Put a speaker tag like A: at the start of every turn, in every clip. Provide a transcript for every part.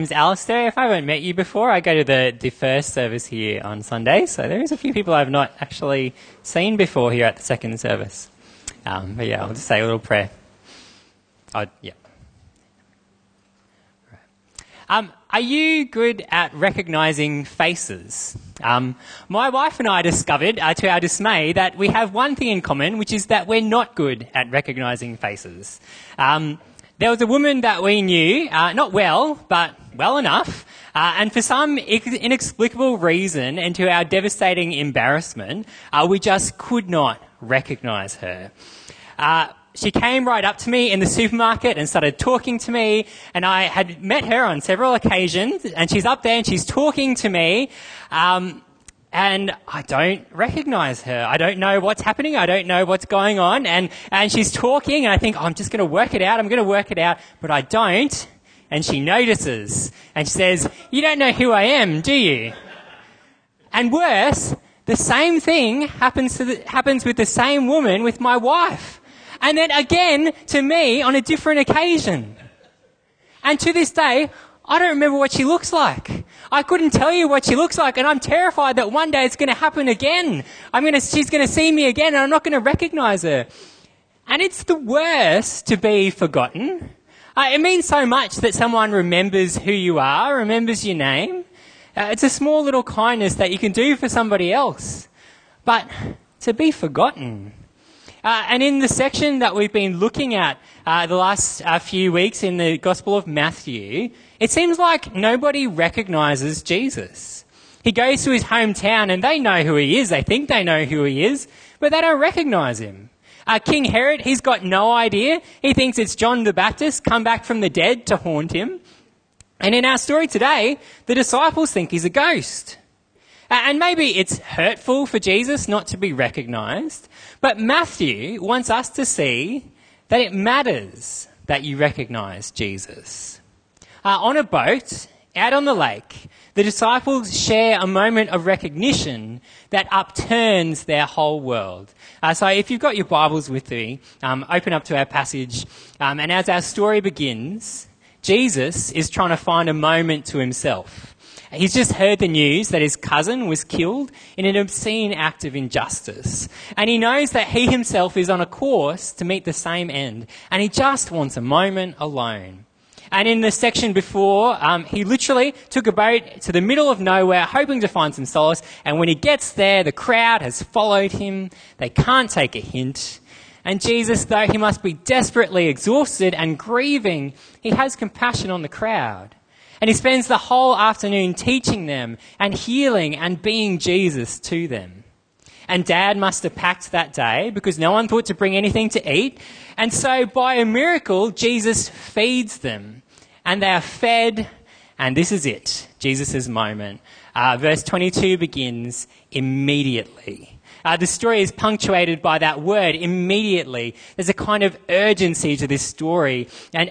A: name's Alistair. If I haven't met you before, I go to the first service here on Sunday, so there is a few people I've not actually seen before here at the second service. But yeah, I'll just say a little prayer. Are you good at recognising faces? My wife and I discovered, to our dismay, that we have one thing in common, which is that we're not good at recognising faces. There was a woman that we knew, not well, but well enough, and for some inexplicable reason, and to our devastating embarrassment, we just could not recognise her. She came right up to me in the supermarket and started talking to me, and I had met her on several occasions, and she's up there and she's talking to me, and I don't recognise her. I don't know what's happening. I don't know what's going on, and she's talking, and I think, I'm just going to work it out, but I don't, and she notices, and she says, "You don't know who I am, do you?" And worse, the same thing happens with the same woman with my wife. And then again to me on a different occasion. And to this day, I don't remember what she looks like. I couldn't tell you what she looks like, and I'm terrified that one day it's going to happen again. She's going to see me again, and I'm not going to recognise her. And it's the worst to be forgotten. It means so much that someone remembers who you are, remembers your name. It's a small little kindness that you can do for somebody else. But to be forgotten... and in the section that we've been looking at the last few weeks in the Gospel of Matthew, it seems like nobody recognises Jesus. He goes to his hometown and they know who he is. They think they know who he is, but they don't recognise him. King Herod, he's got no idea. He thinks it's John the Baptist come back from the dead to haunt him. And in our story today, the disciples think he's a ghost. And maybe it's hurtful for Jesus not to be recognised, but Matthew wants us to see that it matters that you recognise Jesus. On a boat, out on the lake, the disciples share a moment of recognition that upturns their whole world. So if you've got your Bibles with you, open up to our passage, and as our story begins, Jesus is trying to find a moment to himself. He's just heard the news that his cousin was killed in an obscene act of injustice. And he knows that he himself is on a course to meet the same end. And he just wants a moment alone. And in the section before, he literally took a boat to the middle of nowhere, hoping to find some solace. And when he gets there, the crowd has followed him. They can't take a hint. And Jesus, though he must be desperately exhausted and grieving, he has compassion on the crowd. And he spends the whole afternoon teaching them and healing and being Jesus to them. And Dad must have packed that day because no one thought to bring anything to eat. And so by a miracle, Jesus feeds them. And they are fed. And this is it, Jesus' moment. Verse 22 begins, immediately. The story is punctuated by that word, immediately. There's a kind of urgency to this story. And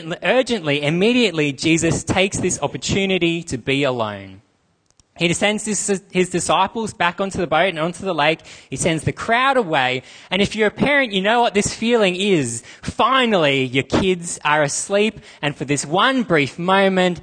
A: immediately, Jesus takes this opportunity to be alone. He sends his disciples back onto the boat and onto the lake. He sends the crowd away. And if you're a parent, you know what this feeling is. Finally, your kids are asleep. And for this one brief moment,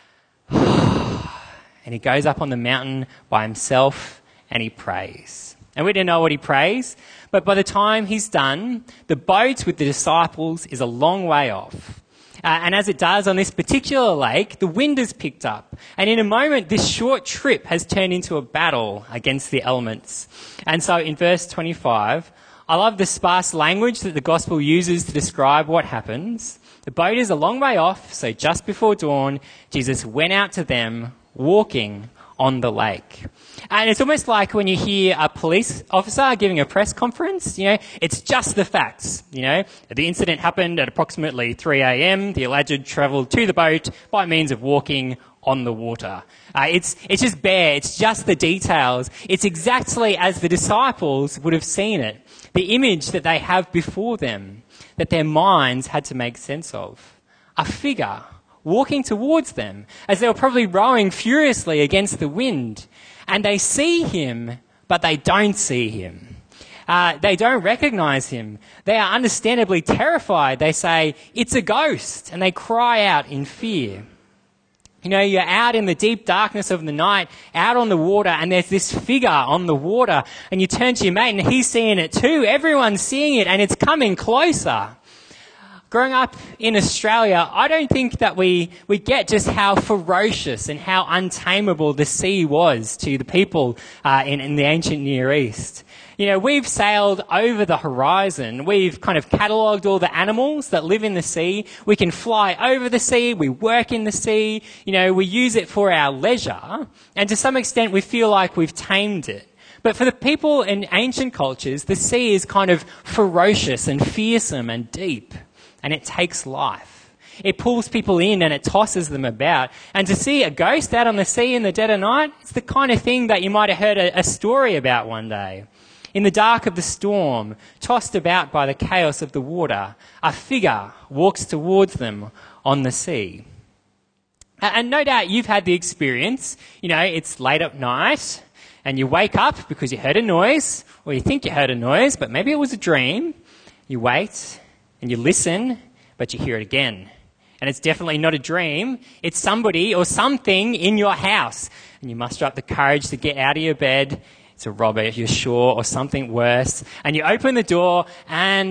A: and he goes up on the mountain by himself and he prays. And we don't know what he prays, but by the time he's done, the boat with the disciples is a long way off. And as it does on this particular lake, the wind has picked up. And in a moment, this short trip has turned into a battle against the elements. And so in verse 25, I love the sparse language that the gospel uses to describe what happens. The boat is a long way off, so just before dawn, Jesus went out to them walking on the lake. And it's almost like when you hear a police officer giving a press conference, it's just the facts. The incident happened at approximately 3 a.m. The alleged travelled to the boat by means of walking on the water. It's just bare. It's just the details. It's exactly as the disciples would have seen it. The image that they have before them, that their minds had to make sense of. A figure walking towards them as they were probably rowing furiously against the wind. And they see him, but they don't see him. They don't recognise him. They are understandably terrified. They say, "It's a ghost," and they cry out in fear. You know, you're out in the deep darkness of the night, out on the water, and there's this figure on the water, and you turn to your mate and he's seeing it too. Everyone's seeing it and it's coming closer. Growing up in Australia, I don't think that we get just how ferocious and how untamable the sea was to the people in the ancient Near East. You know, we've sailed over the horizon. We've kind of catalogued all the animals that live in the sea. We can fly over the sea. We work in the sea. You know, we use it for our leisure. And to some extent, we feel like we've tamed it. But for the people in ancient cultures, the sea is kind of ferocious and fearsome and deep. And it takes life. It pulls people in and it tosses them about. And to see a ghost out on the sea in the dead of night, it's the kind of thing that you might have heard a story about one day. In the dark of the storm, tossed about by the chaos of the water, a figure walks towards them on the sea. And no doubt you've had the experience. You know, it's late at night and you wake up because you heard a noise, or you think you heard a noise, but maybe it was a dream. You wait and you listen, but you hear it again. And it's definitely not a dream. It's somebody or something in your house. And you muster up the courage to get out of your bed. It's a robber, you're sure, or something worse. And you open the door and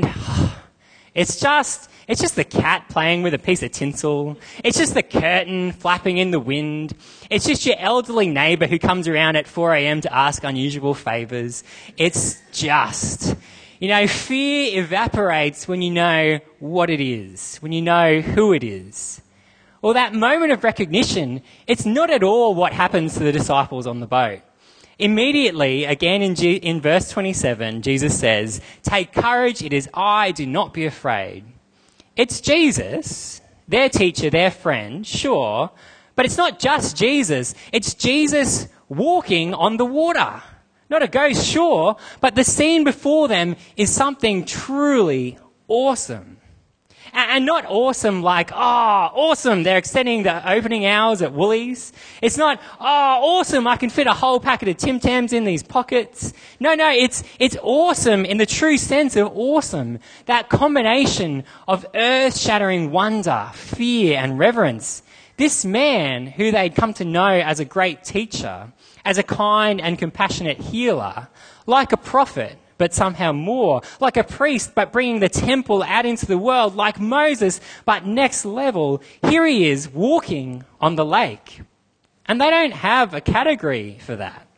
A: it's just the cat playing with a piece of tinsel. It's just the curtain flapping in the wind. It's just your elderly neighbour who comes around at 4 a.m. to ask unusual favours. It's just, you know, fear evaporates when you know what it is, when you know who it is. Well, that moment of recognition, it's not at all what happens to the disciples on the boat. Immediately, again in verse 27, Jesus says, "Take courage, it is I, do not be afraid." It's Jesus, their teacher, their friend, sure, but it's not just Jesus. It's Jesus walking on the water. Not a ghost, sure, but the scene before them is something truly awesome. And not awesome like, oh, awesome, they're extending the opening hours at Woolies. It's not, oh, awesome, I can fit a whole packet of Tim Tams in these pockets. No, it's awesome in the true sense of awesome. That combination of earth-shattering wonder, fear, and reverence. This man, who they'd come to know as a great teacher, as a kind and compassionate healer, like a prophet, but somehow more, like a priest, but bringing the temple out into the world, like Moses, but next level, here he is walking on the lake. And they don't have a category for that.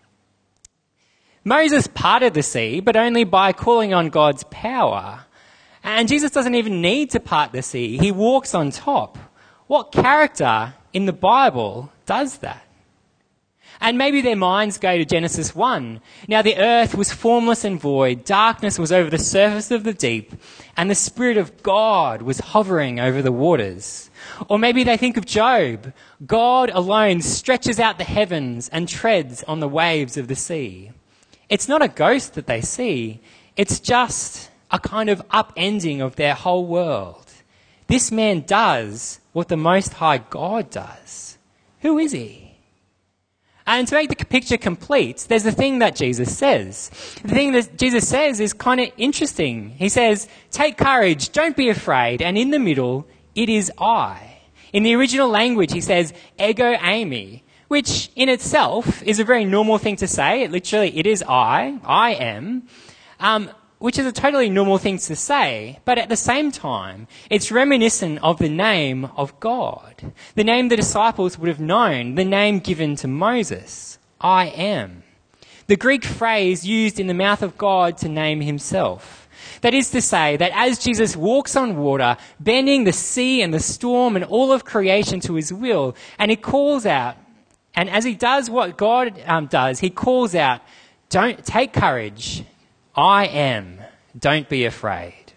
A: Moses parted the sea, but only by calling on God's power. And Jesus doesn't even need to part the sea. He walks on top. What character in the Bible does that? And maybe their minds go to Genesis 1. Now the earth was formless and void, darkness was over the surface of the deep, and the Spirit of God was hovering over the waters. Or maybe they think of Job. God alone stretches out the heavens and treads on the waves of the sea. It's not a ghost that they see, it's just a kind of upending of their whole world. This man does what the Most High God does. Who is he? And to make the picture complete, there's the thing that Jesus says. The thing that Jesus says is kind of interesting. He says, take courage, don't be afraid. And in the middle, it is I. In the original language, he says, ego eimi, which in itself is a very normal thing to say. It is I am. Which is a totally normal thing to say, but at the same time, it's reminiscent of the name of God, the name the disciples would have known, the name given to Moses, I am. The Greek phrase used in the mouth of God to name himself. That is to say that as Jesus walks on water, bending the sea and the storm and all of creation to his will, and he calls out, and as he does what God does, he calls out, don't take courage, I am, don't be afraid.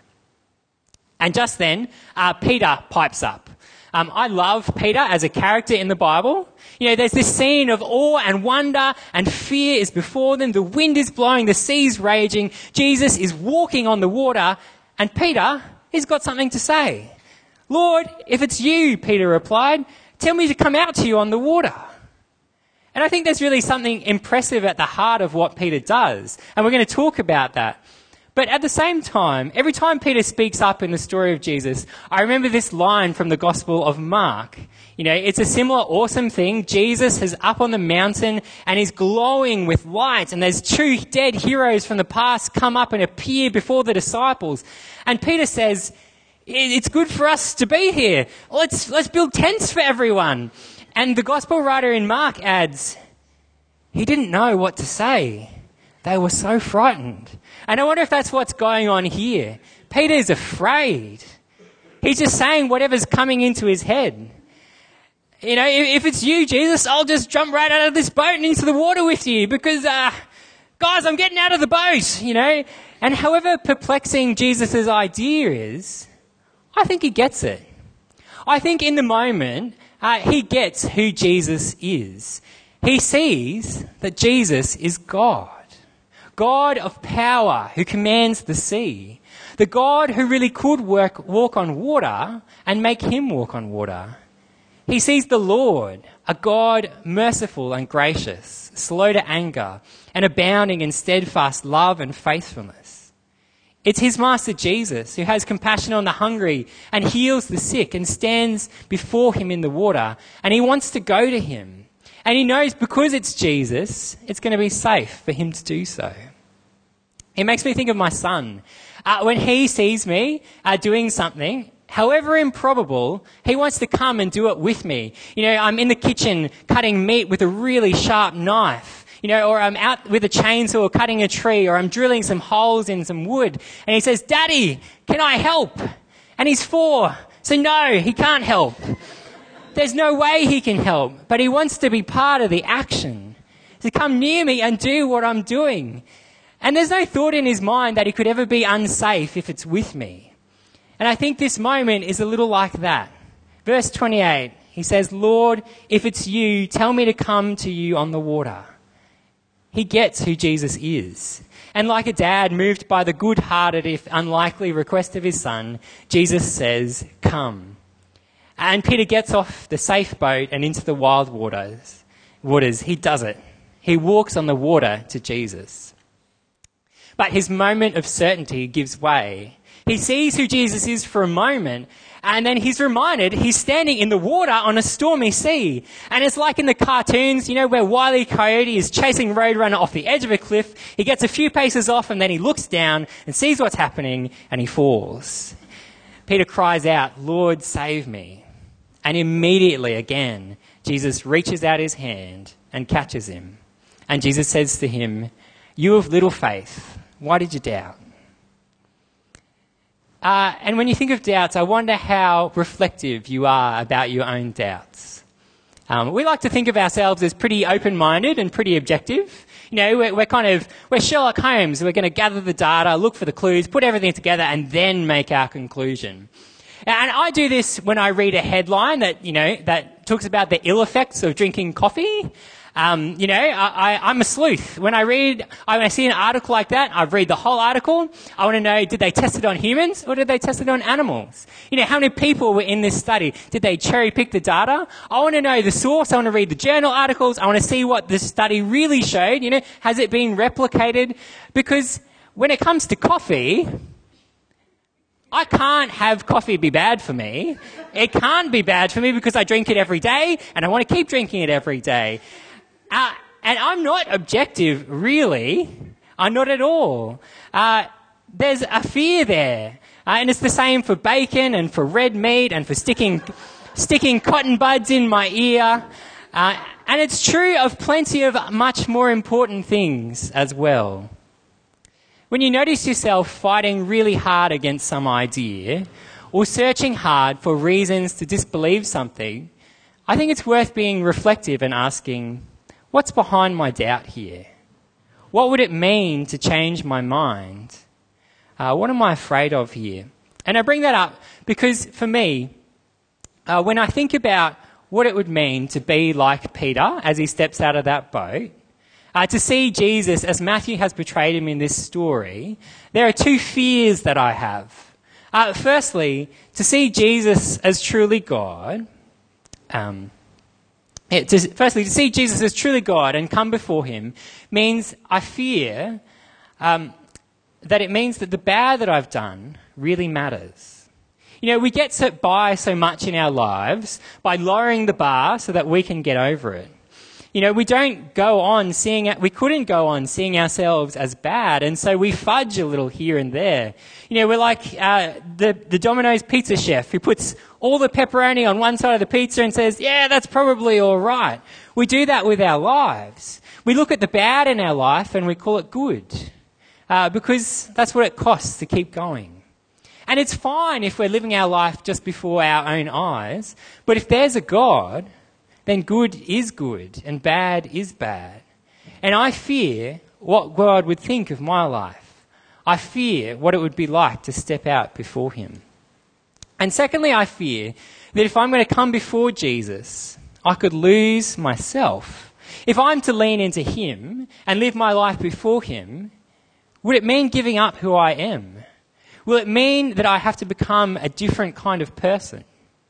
A: And just then, Peter pipes up. I love Peter as a character in the Bible. You know, there's this scene of awe and wonder and fear is before them. The wind is blowing, the sea's raging. Jesus is walking on the water, and Peter, he's got something to say. Lord, if it's you, Peter replied, tell me to come out to you on the water. And I think there's really something impressive at the heart of what Peter does. And we're going to talk about that. But at the same time, every time Peter speaks up in the story of Jesus, I remember this line from the Gospel of Mark. You know, it's a similar awesome thing. Jesus is up on the mountain and he's glowing with light, and there's two dead heroes from the past come up and appear before the disciples. And Peter says, it's good for us to be here. Let's build tents for everyone. And the Gospel writer in Mark adds, he didn't know what to say. They were so frightened. And I wonder if that's what's going on here. Peter's afraid. He's just saying whatever's coming into his head. You know, if it's you, Jesus, I'll just jump right out of this boat and into the water with you because, guys, I'm getting out of the boat, you know. And however perplexing Jesus' idea is, I think he gets it. I think in the moment, he gets who Jesus is. He sees that Jesus is God. God of power who commands the sea. The God who really could walk on water and make him walk on water. He sees the Lord, a God merciful and gracious, slow to anger and abounding in steadfast love and faithfulness. It's his master Jesus who has compassion on the hungry and heals the sick and stands before him in the water, and he wants to go to him. And he knows because it's Jesus, it's going to be safe for him to do so. It makes me think of my son. When he sees me doing something, however improbable, he wants to come and do it with me. You know, I'm in the kitchen cutting meat with a really sharp knife, you know, or I'm out with a chainsaw cutting a tree, or I'm drilling some holes in some wood. And he says, "Daddy, can I help?" And he's 4, so no, he can't help. There's no way he can help, but he wants to be part of the action, to come near me and do what I'm doing. And there's no thought in his mind that he could ever be unsafe if it's with me. And I think this moment is a little like that. Verse 28, he says, "Lord, if it's you, tell me to come to you on the water." He gets who Jesus is. And like a dad moved by the good-hearted, if unlikely request of his son, Jesus says, "Come." And Peter gets off the safe boat and into the wild waters. He does it. He walks on the water to Jesus. But his moment of certainty gives way. He sees who Jesus is for a moment, and then he's reminded he's standing in the water on a stormy sea. And it's like in the cartoons, you know, where Wile E. Coyote is chasing Roadrunner off the edge of a cliff. He gets a few paces off, and then he looks down and sees what's happening, and he falls. Peter cries out, "Lord, save me." And immediately again, Jesus reaches out his hand and catches him. And Jesus says to him, "You of little faith, why did you doubt?" And when you think of doubts, I wonder how reflective you are about your own doubts. We like to think of ourselves as pretty open-minded and pretty objective. You know, we're Sherlock Holmes. We're going to gather the data, look for the clues, put everything together, and then make our conclusion. And I do this when I read a headline that talks about the ill effects of drinking coffee. I'm a sleuth. When I see an article like that, I read the whole article. I want to know, did they test it on humans or did they test it on animals? You know, how many people were in this study? Did they cherry pick the data? I want to know the source. I want to read the journal articles. I want to see what the study really showed. You know, has it been replicated? Because when it comes to coffee, I can't have coffee be bad for me. It can't be bad for me because I drink it every day and I want to keep drinking it every day. And I'm not objective, really. I'm not at all. There's a fear there. And it's the same for bacon and for red meat and for sticking cotton buds in my ear. And it's true of plenty of much more important things as well. When you notice yourself fighting really hard against some idea or searching hard for reasons to disbelieve something, I think it's worth being reflective and asking, what's behind my doubt here? What would it mean to change my mind? What am I afraid of here? And I bring that up because for me, when I think about what it would mean to be like Peter as he steps out of that boat, to see Jesus as Matthew has portrayed him in this story, there are 2 fears that I have. Firstly, to see Jesus as truly God. To see Jesus as truly God and come before him means I fear that it means that the bad that I've done really matters. We get by so much in our lives by lowering the bar so that we can get over it. We couldn't go on seeing ourselves as bad, and so we fudge a little here and there. We're like the Domino's pizza chef who puts all the pepperoni on one side of the pizza and says, yeah, that's probably all right. We do that with our lives. We look at the bad in our life and we call it good, because that's what it costs to keep going. And it's fine if we're living our life just before our own eyes, but if there's a God, then good is good and bad is bad. And I fear what God would think of my life. I fear what it would be like to step out before him. And secondly, I fear that if I'm going to come before Jesus, I could lose myself. If I'm to lean into him and live my life before him, would it mean giving up who I am? Will it mean that I have to become a different kind of person?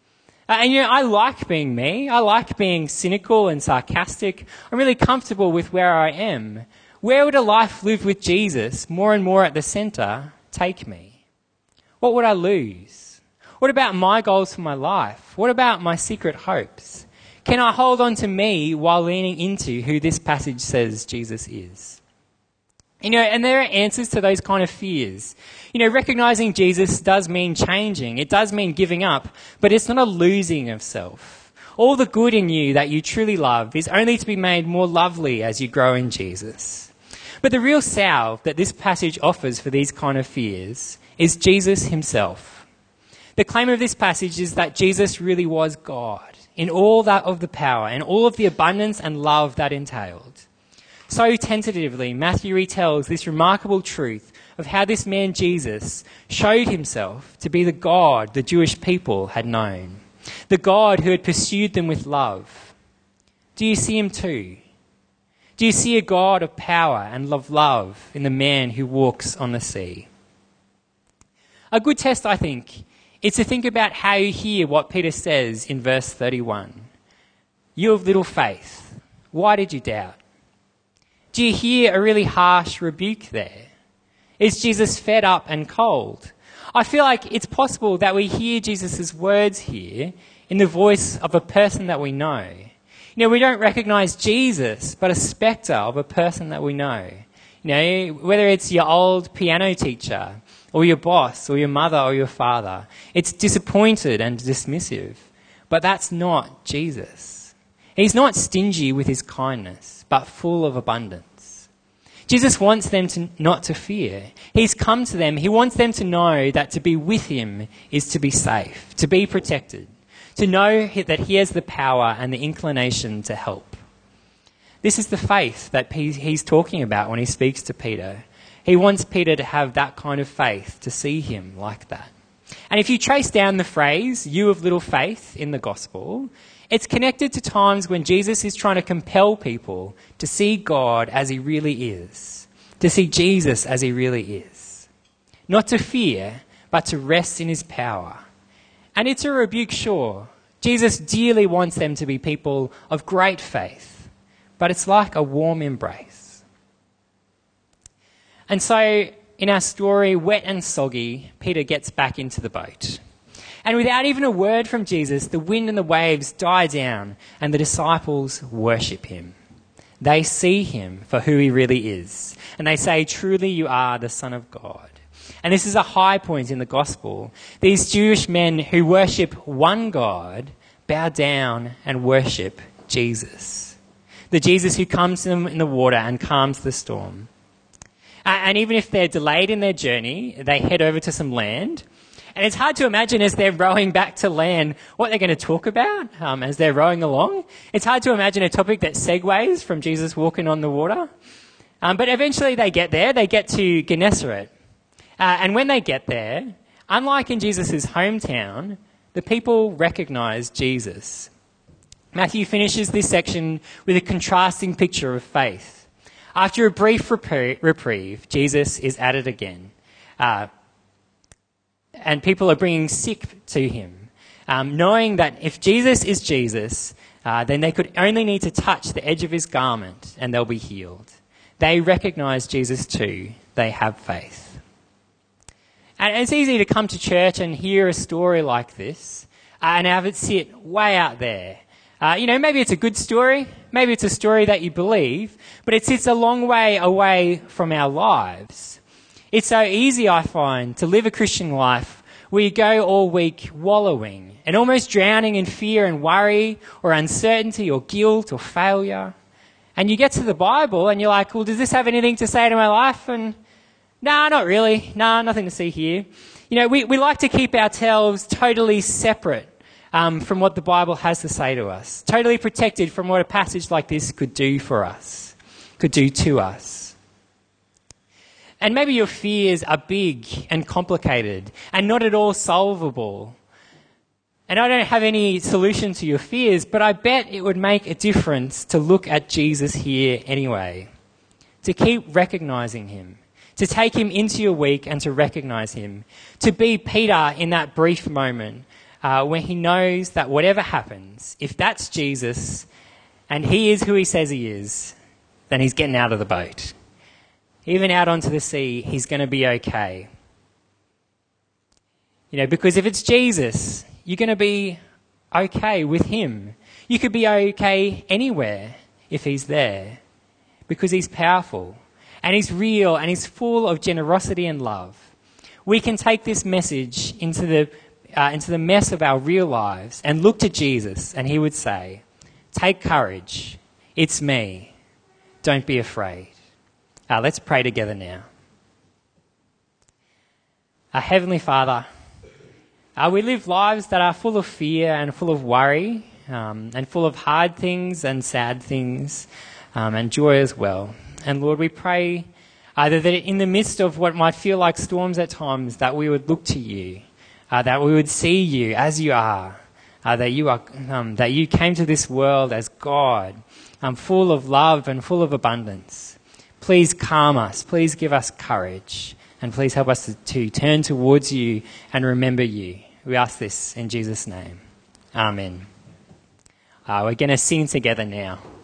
A: I like being me. I like being cynical and sarcastic. I'm really comfortable with where I am. Where would a life lived with Jesus, more and more at the centre, take me? What would I lose? What about my goals for my life? What about my secret hopes? Can I hold on to me while leaning into who this passage says Jesus is? And there are answers to those kind of fears. Recognising Jesus does mean changing. It does mean giving up, but it's not a losing of self. All the good in you that you truly love is only to be made more lovely as you grow in Jesus. But the real salve that this passage offers for these kind of fears is Jesus himself. The claim of this passage is that Jesus really was God in all that of the power and all of the abundance and love that entailed. So tentatively, Matthew retells this remarkable truth of how this man Jesus showed himself to be the God the Jewish people had known, the God who had pursued them with love. Do you see him too? Do you see a God of power and of love in the man who walks on the sea? A good test, I think, is to think about how you hear what Peter says in verse 31. You of little faith, why did you doubt? Do you hear a really harsh rebuke there? Is Jesus fed up and cold? I feel like it's possible that we hear Jesus' words here in the voice of a person that we know. We don't recognise Jesus, but a spectre of a person that we know. Whether it's your old piano teacher, or your boss, or your mother, or your father. It's disappointed and dismissive. But that's not Jesus. He's not stingy with his kindness, but full of abundance. Jesus wants them not to fear. He's come to them. He wants them to know that to be with him is to be safe, to be protected, to know that he has the power and the inclination to help. This is the faith that he's talking about when he speaks to Peter. He wants Peter to have that kind of faith, to see him like that. And if you trace down the phrase, you of little faith, in the gospel, it's connected to times when Jesus is trying to compel people to see God as he really is, to see Jesus as he really is. Not to fear, but to rest in his power. And it's a rebuke, sure. Jesus dearly wants them to be people of great faith, but it's like a warm embrace. And so, in our story, wet and soggy, Peter gets back into the boat. And without even a word from Jesus, the wind and the waves die down and the disciples worship him. They see him for who he really is. And they say, truly you are the Son of God. And this is a high point in the gospel. These Jewish men who worship one God bow down and worship Jesus. The Jesus who comes to them in the water and calms the storm. And even if they're delayed in their journey, they head over to some land. And it's hard to imagine as they're rowing back to land what they're going to talk about as they're rowing along. It's hard to imagine a topic that segues from Jesus walking on the water. But eventually they get there. They get to Gennesaret. And when they get there, unlike in Jesus' hometown, the people recognise Jesus. Matthew finishes this section with a contrasting picture of faith. After a brief reprieve, Jesus is at it again. And people are bringing sick to him, knowing that if Jesus is Jesus, then they could only need to touch the edge of his garment and they'll be healed. They recognise Jesus too. They have faith. And it's easy to come to church and hear a story like this and have it sit way out there. Maybe it's a good story, maybe it's a story that you believe, but it sits a long way away from our lives. It's so easy, I find, to live a Christian life where you go all week wallowing and almost drowning in fear and worry or uncertainty or guilt or failure. And you get to the Bible and you're like, well, does this have anything to say to my life? And no, not really. No, nothing to see here. We like to keep ourselves totally separate from what the Bible has to say to us, totally protected from what a passage like this could do for us, could do to us. And maybe your fears are big and complicated and not at all solvable. And I don't have any solution to your fears, but I bet it would make a difference to look at Jesus here anyway, to keep recognizing him, to take him into your week and to recognize him, to be Peter in that brief moment when he knows that whatever happens, if that's Jesus and he is who he says he is, then he's getting out of the boat. Even out onto the sea, he's going to be okay. Because if it's Jesus, you're going to be okay with him. You could be okay anywhere if he's there, because he's powerful and he's real and he's full of generosity and love. We can take this message into the mess of our real lives and look to Jesus, and he would say, take courage, it's me, don't be afraid. Let's pray together now. Our Heavenly Father, we live lives that are full of fear and full of worry and full of hard things and sad things and joy as well. And Lord, we pray that in the midst of what might feel like storms at times, that we would look to you, that we would see you as you are, that you came to this world as God, full of love and full of abundance. Please calm us, please give us courage, and please help us to turn towards you and remember you. We ask this in Jesus' name. Amen. We're going to sing together now.